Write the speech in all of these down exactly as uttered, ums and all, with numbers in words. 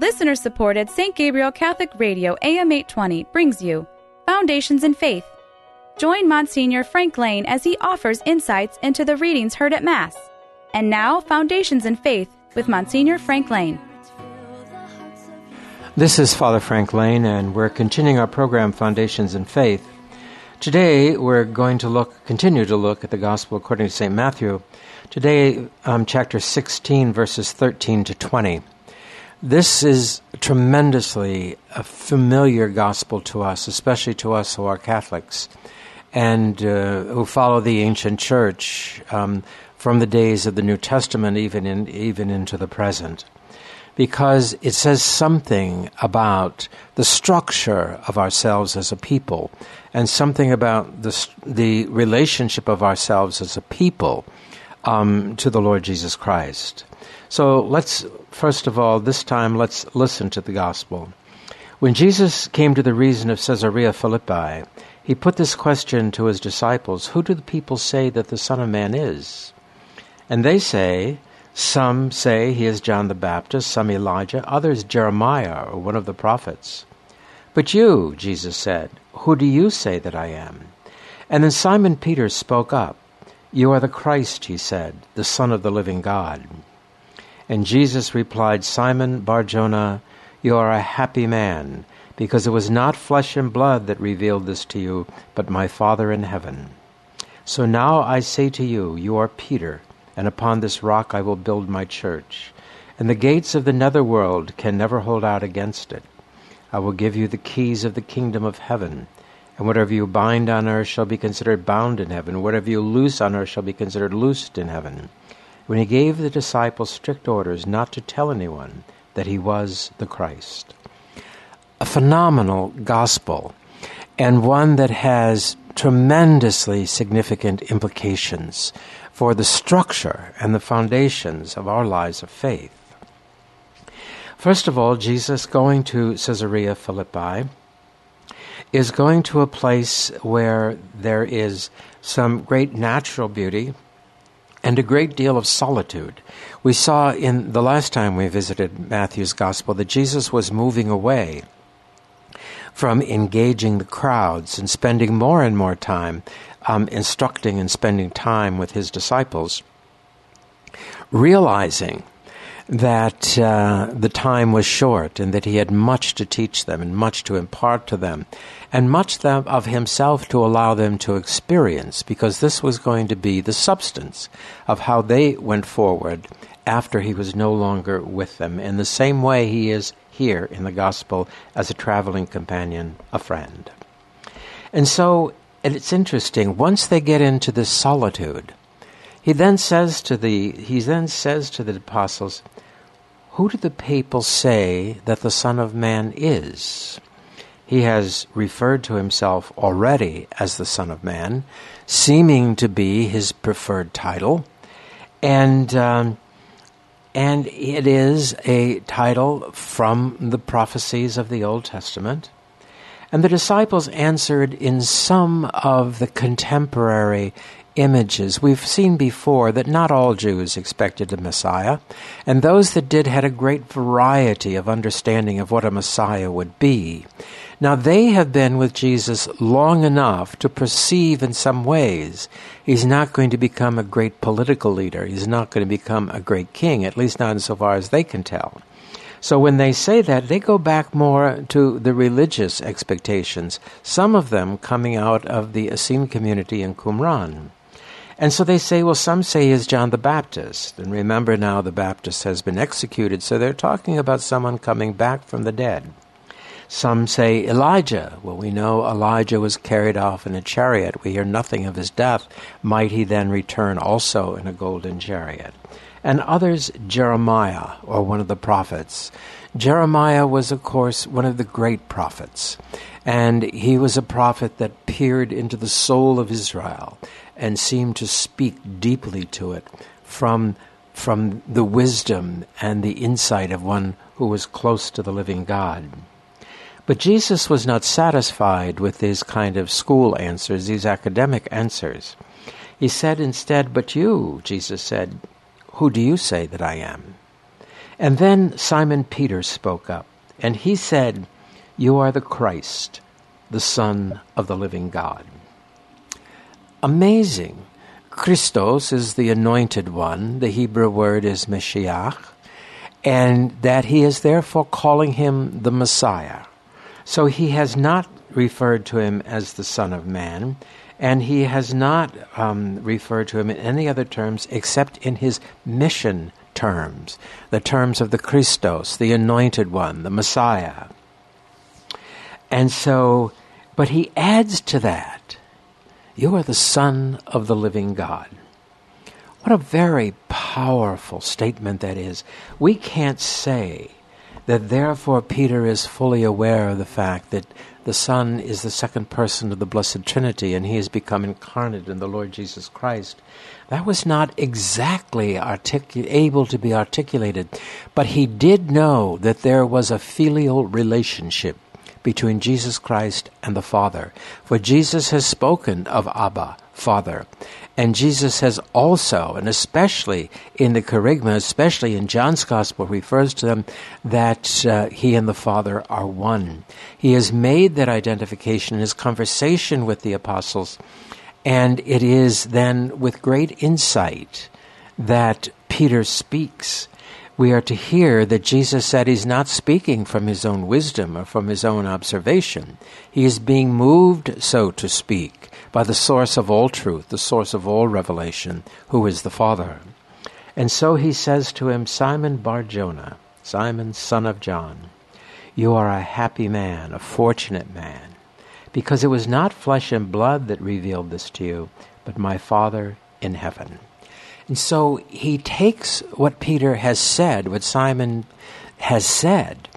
Listener-supported Saint Gabriel Catholic Radio A M eight twenty brings you Foundations in Faith. Join Monsignor Frank Lane as he offers insights into the readings heard at Mass. And now, Foundations in Faith with Monsignor Frank Lane. This is Father Frank Lane, and we're continuing our program, Foundations in Faith. Today, we're going to look, continue to look at the Gospel according to Saint Matthew. Today, um, chapter sixteen, verses thirteen to twenty. This is tremendously a familiar gospel to us, especially to us who are Catholics and uh, who follow the ancient church um, from the days of the New Testament even in, even into the present, because it says something about the structure of ourselves as a people and something about the, the relationship of ourselves as a people um, to the Lord Jesus Christ. So let's, first of all, this time, let's listen to the gospel. When Jesus came to the region of Caesarea Philippi, he put this question to his disciples: "Who do the people say that the Son of Man is?" And they say, some say he is John the Baptist, some Elijah, others Jeremiah or one of the prophets. "But you," Jesus said, "who do you say that I am?" And then Simon Peter spoke up. "You are the Christ," he said, "the Son of the living God." And Jesus replied, "Simon Bar-Jonah, you are a happy man, because it was not flesh and blood that revealed this to you, but my Father in heaven. So now I say to you, you are Peter, and upon this rock I will build my church, and the gates of the netherworld can never hold out against it. I will give you the keys of the kingdom of heaven, and whatever you bind on earth shall be considered bound in heaven, whatever you loose on earth shall be considered loosed in heaven." When he gave the disciples strict orders not to tell anyone that he was the Christ. A phenomenal gospel, and one that has tremendously significant implications for the structure and the foundations of our lives of faith. First of all, Jesus, going to Caesarea Philippi, is going to a place where there is some great natural beauty and a great deal of solitude. We saw in the last time we visited Matthew's Gospel that Jesus was moving away from engaging the crowds and spending more and more time um, instructing and spending time with his disciples, realizing that uh, the time was short and that he had much to teach them and much to impart to them and much of himself to allow them to experience, because this was going to be the substance of how they went forward after he was no longer with them, in the same way he is here in the gospel as a traveling companion, a friend. And so, and it's interesting, once they get into this solitude, he then says to the he then says to the apostles, "Who do the people say that the Son of Man is?" He has referred to himself already as the Son of Man, seeming to be his preferred title, and um, and it is a title from the prophecies of the Old Testament. And the disciples answered in some of the contemporary images. We've seen before that not all Jews expected a Messiah, and those that did had a great variety of understanding of what a Messiah would be. Now, they have been with Jesus long enough to perceive in some ways he's not going to become a great political leader. He's not going to become a great king, at least not insofar as they can tell. So when they say that, they go back more to the religious expectations, some of them coming out of the Essene community in Qumran. And so they say, well, some say he is John the Baptist. And remember now, the Baptist has been executed, so they're talking about someone coming back from the dead. Some say Elijah. Well, we know Elijah was carried off in a chariot. We hear nothing of his death. Might he then return also in a golden chariot? And others, Jeremiah, or one of the prophets. Jeremiah was, of course, one of the great prophets. And he was a prophet that peered into the soul of Israel and seemed to speak deeply to it from, from the wisdom and the insight of one who was close to the living God. But Jesus was not satisfied with these kind of school answers, these academic answers. He said instead, "But you," Jesus said, "who do you say that I am?" And then Simon Peter spoke up, and he said, "You are the Christ, the Son of the living God." Amazing. Christos is the anointed one. The Hebrew word is Mashiach, and that he is therefore calling him the Messiah. So he has not referred to him as the Son of Man, and he has not um, referred to him in any other terms except in his mission terms, the terms of the Christos, the anointed one, the Messiah. And so, but he adds to that, "You are the Son of the living God." What a very powerful statement that is. We can't say that therefore Peter is fully aware of the fact that the Son is the second person of the Blessed Trinity and he has become incarnate in the Lord Jesus Christ. That was not exactly articu- able to be articulated, but he did know that there was a filial relationship between Jesus Christ and the Father. For Jesus has spoken of Abba, Father. And Jesus has also, and especially in the Kerygma, especially in John's Gospel, refers to them that uh, he and the Father are one. He has made that identification in his conversation with the apostles, and it is then with great insight that Peter speaks. We are to hear that Jesus said he's not speaking from his own wisdom or from his own observation. He is being moved, so to speak, by the source of all truth, the source of all revelation, who is the Father. And so he says to him, "Simon Bar-Jonah, Simon, son of John, you are a happy man, a fortunate man, because it was not flesh and blood that revealed this to you, but my Father in heaven." And so he takes what Peter has said, what Simon has said,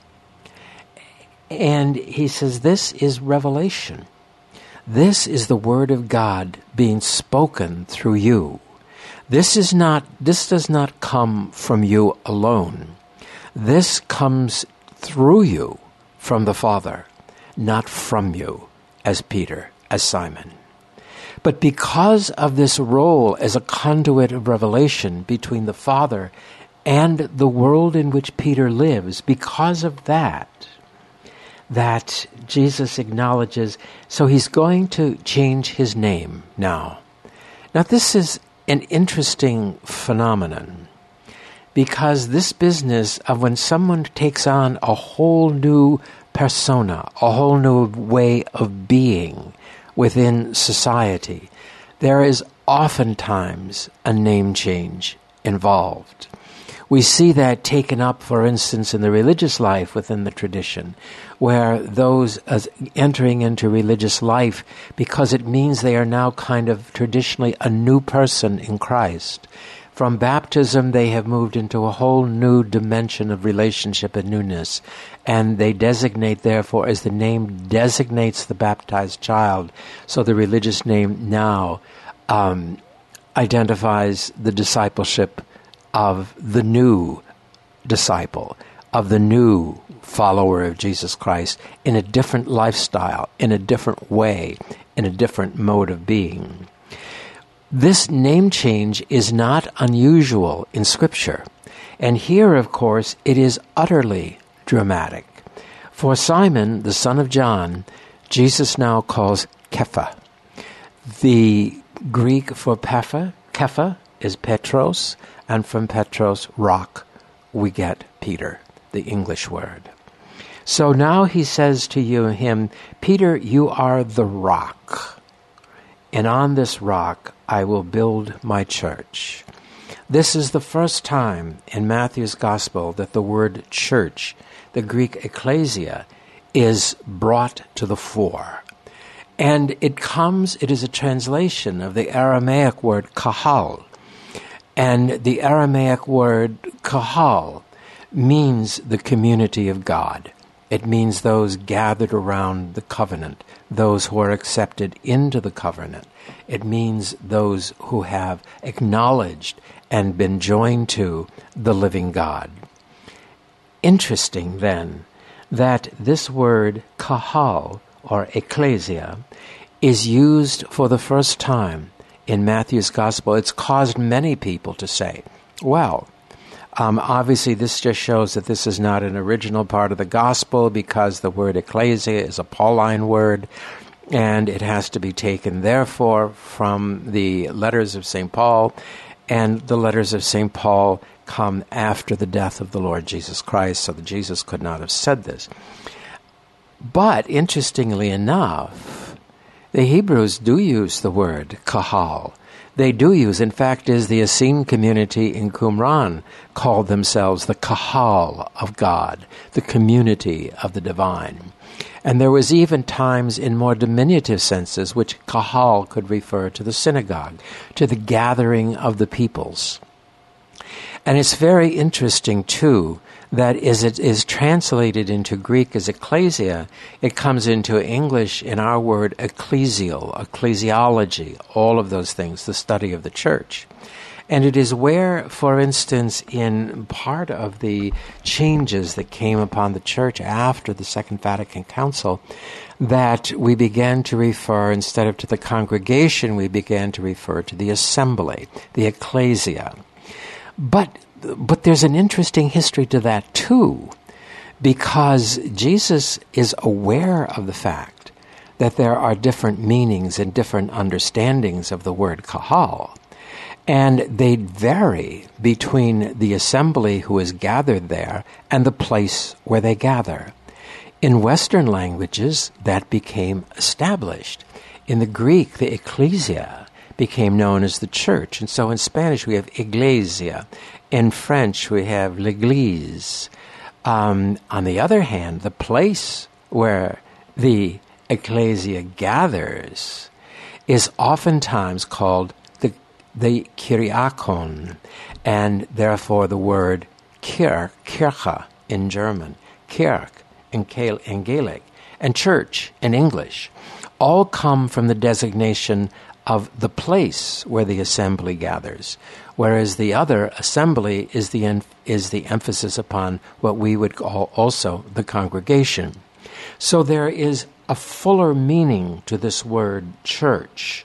and he says, this is revelation. This is the Word of God being spoken through you. This is not, this does not come from you alone. This comes through you from the Father, not from you, as Peter, as Simon. But because of this role as a conduit of revelation between the Father and the world in which Peter lives, because of that, that Jesus acknowledges, so he's going to change his name now. Now this is an interesting phenomenon, because this business of when someone takes on a whole new persona, a whole new way of being within society, there is oftentimes a name change involved. We see that taken up, for instance, in the religious life within the tradition, where those as entering into religious life, because it means they are now kind of traditionally a new person in Christ. From baptism, they have moved into a whole new dimension of relationship and newness, and they designate, therefore, as the name designates the baptized child, so the religious name now um, identifies the discipleship of the new disciple, of the new follower of Jesus Christ, in a different lifestyle, in a different way, in a different mode of being. This name change is not unusual in Scripture. And here, of course, it is utterly dramatic. For Simon, the son of John, Jesus now calls Kepha. The Greek for Kepha, Kepha is Petros, and from Petros, rock, we get Peter, the English word. So now he says to you, him, Peter, you are the rock. And on this rock I will build my church. This is the first time in Matthew's Gospel that the word church, the Greek ecclesia, is brought to the fore. And it comes, it is a translation of the Aramaic word kahal. And the Aramaic word kahal means the community of God. It means those gathered around the covenant, those who are accepted into the covenant. It means those who have acknowledged and been joined to the living God. Interesting, then, that this word kahal, or ecclesia, is used for the first time in Matthew's Gospel. It's caused many people to say, well, Um, obviously, this just shows that this is not an original part of the gospel, because the word ecclesia is a Pauline word, and it has to be taken, therefore, from the letters of Saint Paul, and the letters of Saint Paul come after the death of the Lord Jesus Christ, so that Jesus could not have said this. But, interestingly enough, the Hebrews do use the word kahal. They do use, in fact, is the Essene community in Qumran called themselves the kahal of God, the community of the divine. And there was even times in more diminutive senses which kahal could refer to the synagogue, to the gathering of the peoples. And it's very interesting, too, that as it is translated into Greek as ecclesia, it comes into English in our word ecclesial, ecclesiology, all of those things, the study of the church. And it is where, for instance, in part of the changes that came upon the church after the Second Vatican Council, that we began to refer, instead of to the congregation, we began to refer to the assembly, the ecclesia. But but there's an interesting history to that too, because Jesus is aware of the fact that there are different meanings and different understandings of the word kahal, and they vary between the assembly who is gathered there and the place where they gather. In Western languages, that became established. In the Greek, the ecclesia became known as the church. And so in Spanish, we have iglesia. In French, we have l'église. Um, on the other hand, the place where the ecclesia gathers is oftentimes called the, the Kyriakon, and therefore the word Kirch, Kirche in German, Kirch in, Gal- in Gaelic, and church in English, all come from the designation of the place where the assembly gathers, whereas the other, assembly, is the en- is the emphasis upon what we would call also the congregation. So there is a fuller meaning to this word church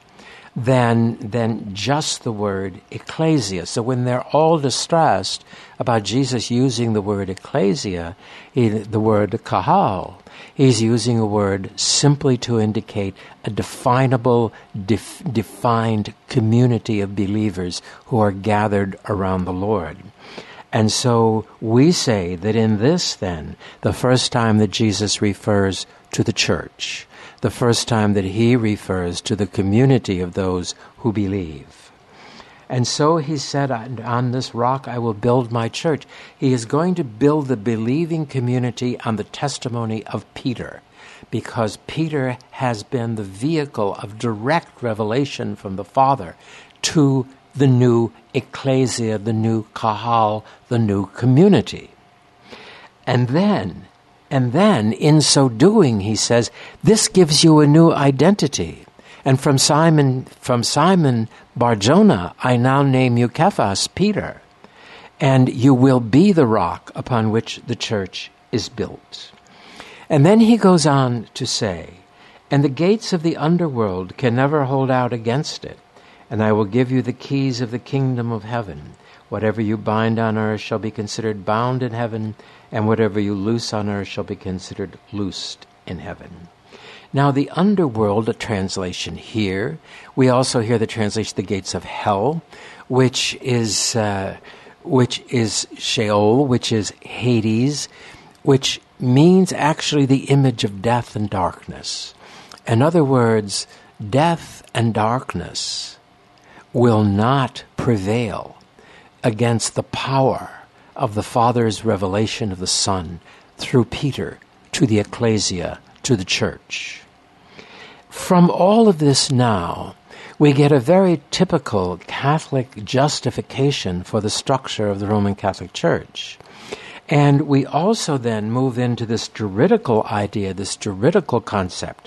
than than just the word ecclesia. So when they're all distressed about Jesus using the word ecclesia, he, the word kahal, he's using a word simply to indicate a definable, def, defined community of believers who are gathered around the Lord. And so we say that in this, then, the first time that Jesus refers to the church, the first time that he refers to the community of those who believe. And so he said, on this rock I will build my church. He is going to build the believing community on the testimony of Peter, because Peter has been the vehicle of direct revelation from the Father to the new ecclesia, the new kahal, the new community. And then, and then, in so doing, he says, this gives you a new identity. And from Simon, from Simon Bar-Jonah, I now name you Cephas, Peter, and you will be the rock upon which the church is built. And then he goes on to say, and the gates of the underworld can never hold out against it, and I will give you the keys of the kingdom of heaven. Whatever you bind on earth shall be considered bound in heaven, and whatever you loose on earth shall be considered loosed in heaven. Now, the underworld, a translation here, we also hear the translation, the gates of hell, which is uh, which is Sheol, which is Hades, which means actually the image of death and darkness. In other words, death and darkness will not prevail against the power of the Father's revelation of the Son through Peter to the ecclesia, to the church. From all of this now, we get a very typical Catholic justification for the structure of the Roman Catholic Church. And we also then move into this juridical idea, this juridical concept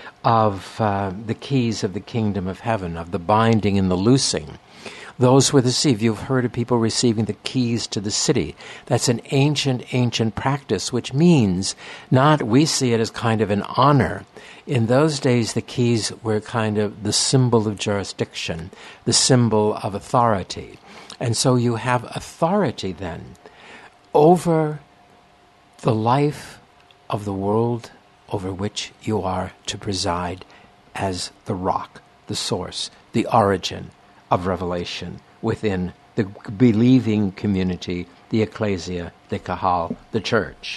of uh, the keys of the kingdom of heaven, of the binding and the loosing. Those were the seed. You've heard of people receiving the keys to the city. That's an ancient, ancient practice, which means not, we see it as kind of an honor. In those days, the keys were kind of the symbol of jurisdiction, the symbol of authority. And so you have authority then over the life of the world over which you are to preside as the rock, the source, the origin of revelation within the believing community, the ecclesia, the kahal, the church.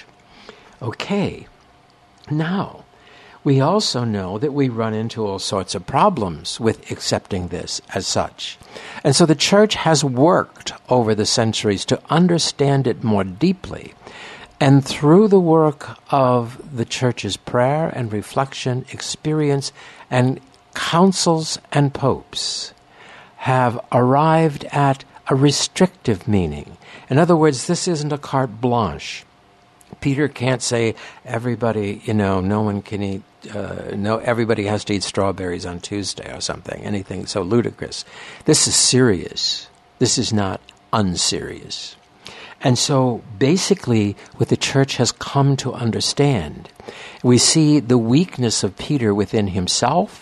Okay, now, we also know that we run into all sorts of problems with accepting this as such. And so the church has worked over the centuries to understand it more deeply. And through the work of the church's prayer and reflection, experience, and councils and popes have arrived at a restrictive meaning. In other words, this isn't a carte blanche. Peter can't say everybody, you know, no one can eat, uh, no, everybody has to eat strawberries on Tuesday or something, anything so ludicrous. This is serious. This is not unserious. And so basically what the church has come to understand, we see the weakness of Peter within himself,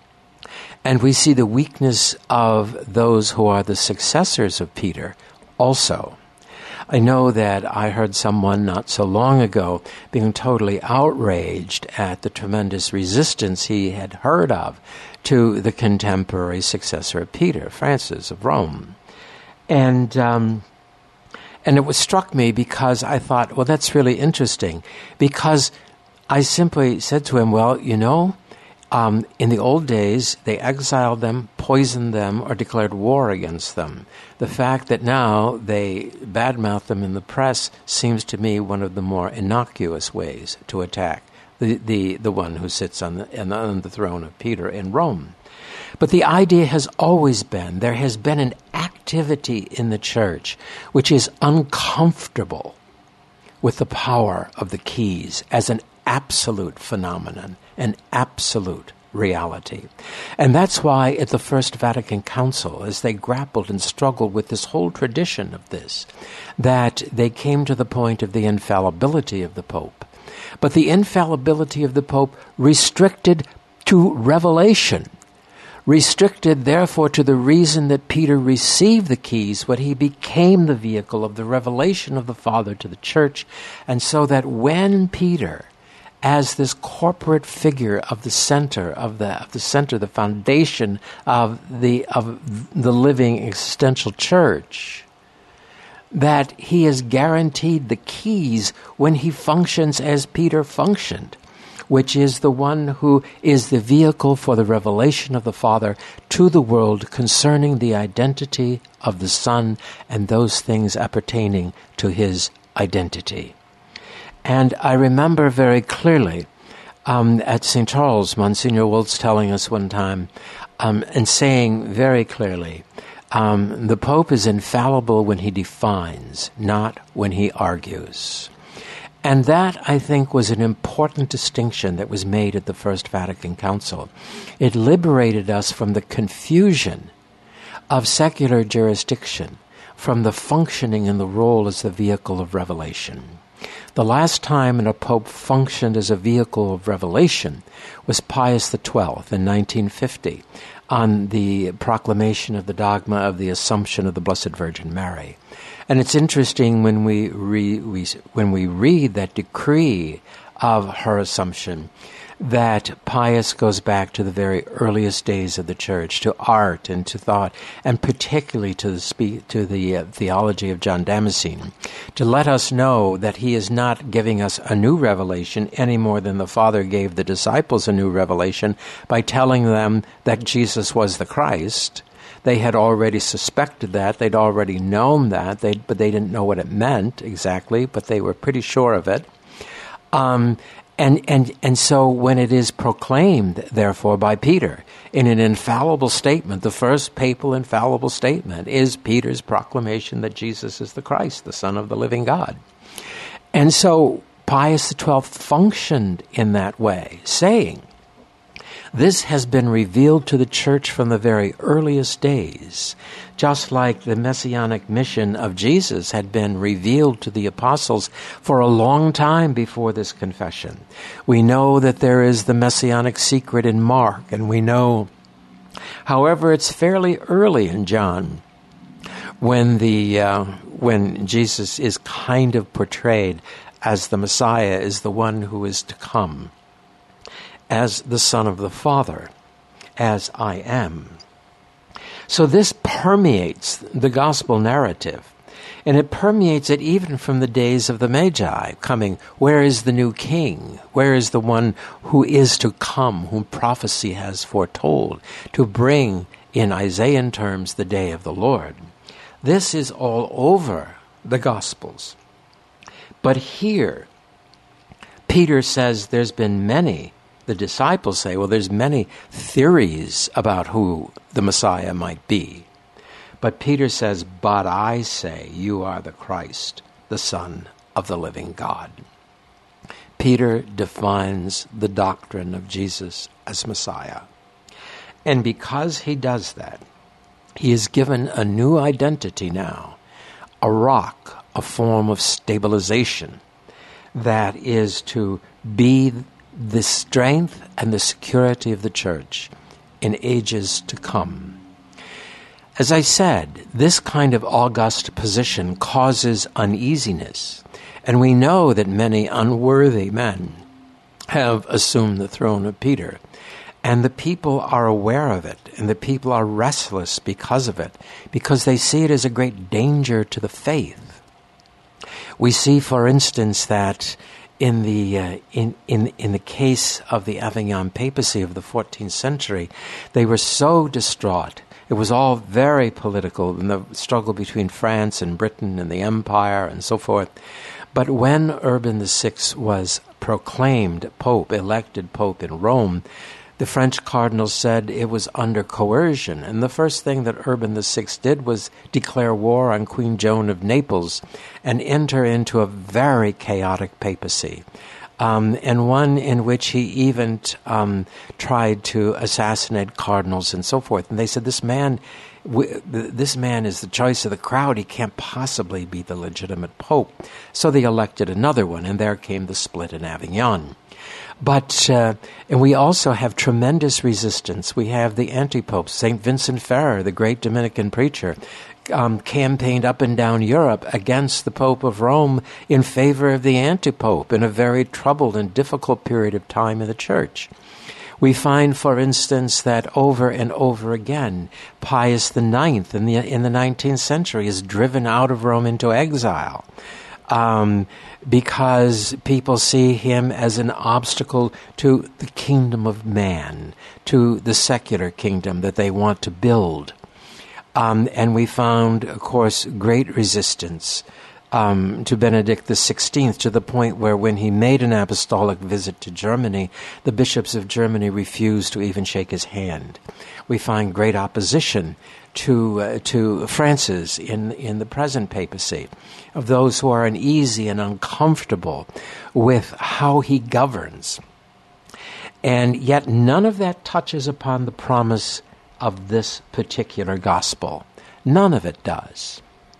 and we see the weakness of those who are the successors of Peter also. I know that I heard someone not so long ago being totally outraged at the tremendous resistance he had heard of to the contemporary successor of Peter, Francis of Rome. And um, and it was struck me because I thought, well, that's really interesting. Because I simply said to him, well, you know, Um, in the old days, they exiled them, poisoned them, or declared war against them. The fact that now they badmouth them in the press seems to me one of the more innocuous ways to attack the the, the one who sits on the, on the throne of Peter in Rome. But the idea has always been, there has been an activity in the church which is uncomfortable with the power of the keys as an absolute phenomenon, an absolute reality. And that's why at the First Vatican Council, as they grappled and struggled with this whole tradition of this, that they came to the point of the infallibility of the Pope. But the infallibility of the Pope restricted to revelation, restricted therefore to the reason that Peter received the keys when he became the vehicle of the revelation of the Father to the Church, and so that when Peter, as this corporate figure of the center of the of the center, the foundation of the of the living existential church, that he is guaranteed the keys when he functions as Peter functioned, which is the one who is the vehicle for the revelation of the Father to the world concerning the identity of the Son and those things appertaining to his identity. And I remember very clearly um, at Saint Charles, Monsignor Woltz telling us one time um, and saying very clearly, um, the Pope is infallible when he defines, not when he argues. And that, I think, was an important distinction that was made at the First Vatican Council. It liberated us from the confusion of secular jurisdiction, from the functioning and the role as the vehicle of revelation. The last time a pope functioned as a vehicle of revelation was Pius the Twelfth in nineteen fifty, on the proclamation of the dogma of the Assumption of the Blessed Virgin Mary. And it's interesting when we, re, we when we read that decree of her Assumption, that Pius goes back to the very earliest days of the Church, to art and to thought, and particularly to the spe- to the uh, theology of John Damascene, to let us know that he is not giving us a new revelation any more than the Father gave the disciples a new revelation by telling them that Jesus was the Christ. They had already suspected that, they'd already known that, they but they didn't know what it meant exactly, but they were pretty sure of it. Um, And, and and so when it is proclaimed, therefore, by Peter in an infallible statement, the first papal infallible statement is Peter's proclamation that Jesus is the Christ, the Son of the living God. And so Pius the Twelfth functioned in that way, saying, this has been revealed to the Church from the very earliest days, just like the messianic mission of Jesus had been revealed to the apostles for a long time before this confession. We know that there is the messianic secret in Mark, and we know, however, it's fairly early in John, when the uh, when Jesus is kind of portrayed as the Messiah, is the one who is to come, as the Son of the Father, as I am. So this permeates the gospel narrative, and it permeates it even from the days of the Magi coming. Where is the new king? Where is the one who is to come, whom prophecy has foretold, to bring, in Isaiah terms, the day of the Lord? This is all over the Gospels. But here, Peter says there's been many, the disciples say, well, there's many theories about who the Messiah might be. But Peter says, but I say you are the Christ, the Son of the living God. Peter defines the doctrine of Jesus as Messiah. And because he does that, he is given a new identity now, a rock, a form of stabilization that is to be the strength and the security of the church in ages to come. As I said, this kind of august position causes uneasiness, and we know that many unworthy men have assumed the throne of Peter, and the people are aware of it, and the people are restless because of it, because they see it as a great danger to the faith. We see, for instance, that in the uh, in, in in the case of the Avignon papacy of the fourteenth century, they were so distraught. It was all very political, in the struggle between France and Britain and the Empire and so forth. But when Urban the Sixth was proclaimed Pope, elected Pope in Rome, the French cardinal said it was under coercion. And the first thing that Urban the Sixth did was declare war on Queen Joan of Naples and enter into a very chaotic papacy. Um, and one in which he even um, tried to assassinate cardinals and so forth. And they said, this man, w- this man is the choice of the crowd. He can't possibly be the legitimate pope. So they elected another one, and there came the split in Avignon. But, uh, and we also have tremendous resistance. We have the anti-popes. Saint Vincent Ferrer, the great Dominican preacher, Um, campaigned up and down Europe against the Pope of Rome in favor of the anti-pope in a very troubled and difficult period of time in the Church. We find, for instance, that over and over again, Pius the Ninth in the in the nineteenth century is driven out of Rome into exile um, because people see him as an obstacle to the kingdom of man, to the secular kingdom that they want to build. Um, and we found, of course, great resistance um, to Benedict the Sixteenth, to the point where when he made an apostolic visit to Germany, the bishops of Germany refused to even shake his hand. We find great opposition to uh, to Francis in, in the present papacy, of those who are uneasy and uncomfortable with how he governs. And yet none of that touches upon the promise of this particular gospel. None of it does.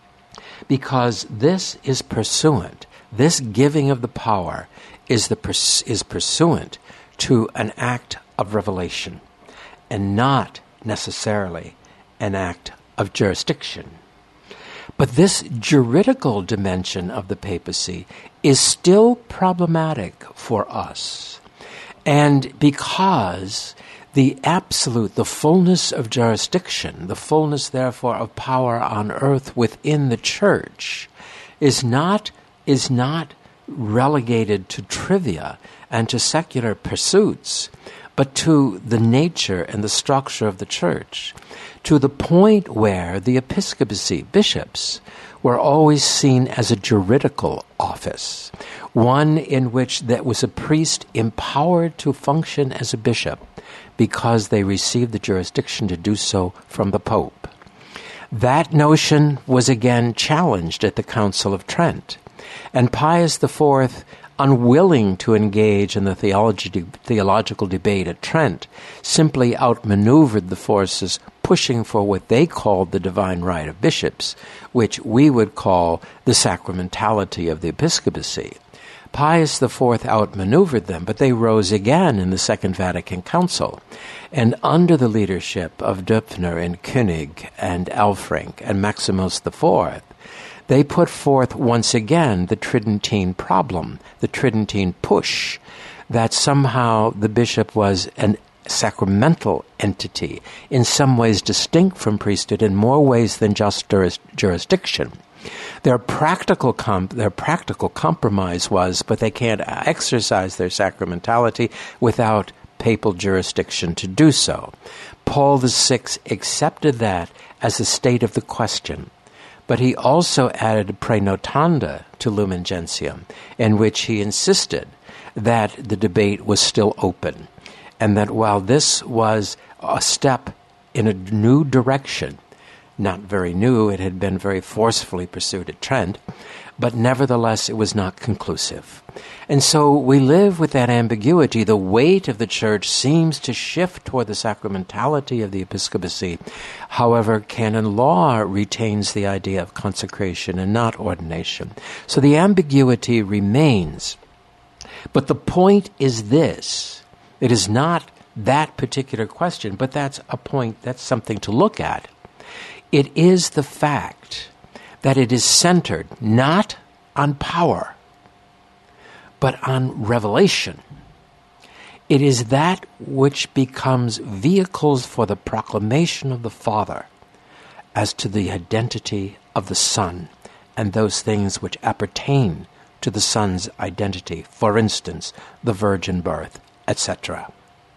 Because this is pursuant, this giving of the power is the pers- is pursuant to an act of revelation, and not necessarily an act of jurisdiction. But this juridical dimension of the papacy is still problematic for us. And because the absolute, the fullness of jurisdiction, the fullness, therefore, of power on earth within the Church is not, is not relegated to trivia and to secular pursuits, but to the nature and the structure of the Church, to the point where the episcopacy, bishops, were always seen as a juridical office, one in which that was a priest empowered to function as a bishop, because they received the jurisdiction to do so from the Pope. That notion was again challenged at the Council of Trent. And Pius the Fourth, unwilling to engage in the theology, theological debate at Trent, simply outmaneuvered the forces pushing for what they called the divine right of bishops, which we would call the sacramentality of the episcopacy. Pius the Fourth outmaneuvered them, but they rose again in the Second Vatican Council. And under the leadership of Döpfner and König and Elfrink and Maximus the Fourth, they put forth once again the Tridentine problem, the Tridentine push, that somehow the bishop was an sacramental entity, in some ways distinct from priesthood, in more ways than just juris- jurisdiction. Their practical com- their practical compromise was, but they can't exercise their sacramentality without papal jurisdiction to do so. Paul the Sixth accepted that as a state of the question, but he also added praenotanda to Lumen Gentium, in which he insisted that the debate was still open, and that while this was a step in a new direction, not very new, it had been very forcefully pursued at Trent, but nevertheless it was not conclusive. And so we live with that ambiguity. The weight of the Church seems to shift toward the sacramentality of the episcopacy. However, canon law retains the idea of consecration and not ordination. So the ambiguity remains. But the point is this. It is not that particular question, but that's a point, that's something to look at. It is the fact that it is centered not on power, but on revelation. It is that which becomes vehicles for the proclamation of the Father as to the identity of the Son and those things which appertain to the Son's identity, for instance, the virgin birth, et cetera.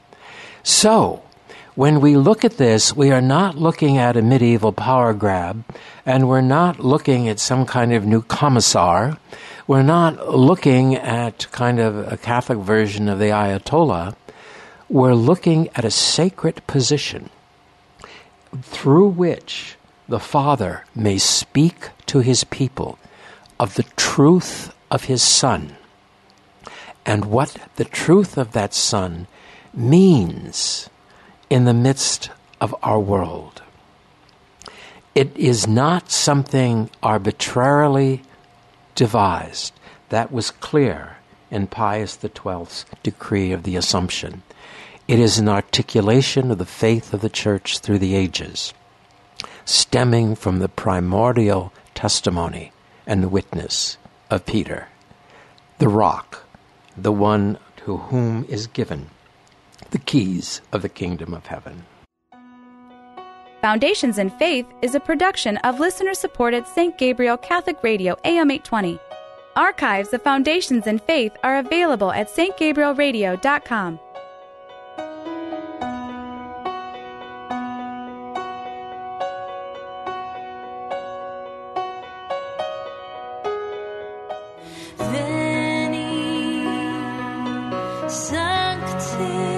So, when we look at this, we are not looking at a medieval power grab, and we're not looking at some kind of new commissar. We're not looking at kind of a Catholic version of the Ayatollah. We're looking at a sacred position through which the Father may speak to his people of the truth of his Son and what the truth of that Son means in the midst of our world. It is not something arbitrarily devised. That was clear in Pius the Twelfth's decree of the Assumption. It is an articulation of the faith of the Church through the ages, stemming from the primordial testimony and the witness of Peter, the rock, the one to whom is given the keys of the kingdom of heaven. Foundations in Faith is a production of listener-supported Saint Gabriel Catholic Radio A M eight twenty. Archives of Foundations in Faith are available at s t gabriel radio dot com. Veni, Sancte